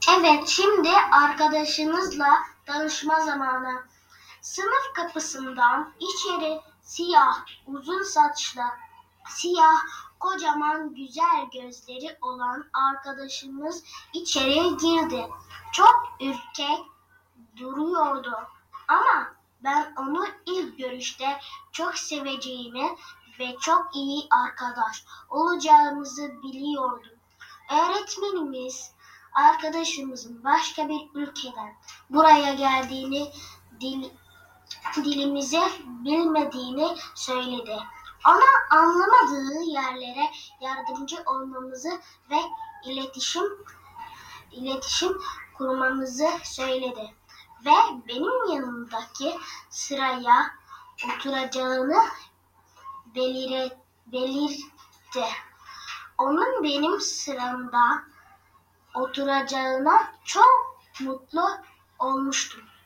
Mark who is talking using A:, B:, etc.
A: Evet, şimdi arkadaşınızla tanışma zamanı. Sınıf kapısından içeri siyah, uzun saçlı, siyah, kocaman güzel gözleri olan arkadaşımız içeri girdi. Çok ürkek duruyordu ama ben onu ilk görüşte çok seveceğimi ve çok iyi arkadaş olacağımızı biliyordum. Öğretmenimiz arkadaşımızın başka bir ülkeden buraya geldiğini, dilimizi bilmediğini söyledi. Ona anlamadığı yerlere yardımcı olmamızı ve iletişim kurmamızı söyledi. Ve benim yanımdaki sıraya oturacağını belirtti. Onun benim sıramda oturacağına çok mutlu olmuştum.